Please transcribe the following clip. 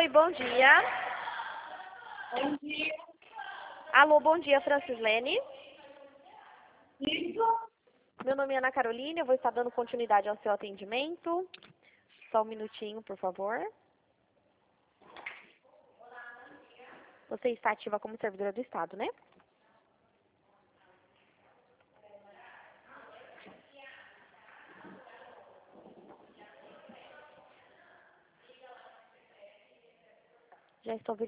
Oi, bom dia. Bom dia. Alô, bom dia, Francislene. Isso? Meu nome é Ana Carolina, eu vou estar dando continuidade ao seu atendimento. Só um minutinho, por favor. Você está ativa como servidora do Estado, né? Já estou verificando.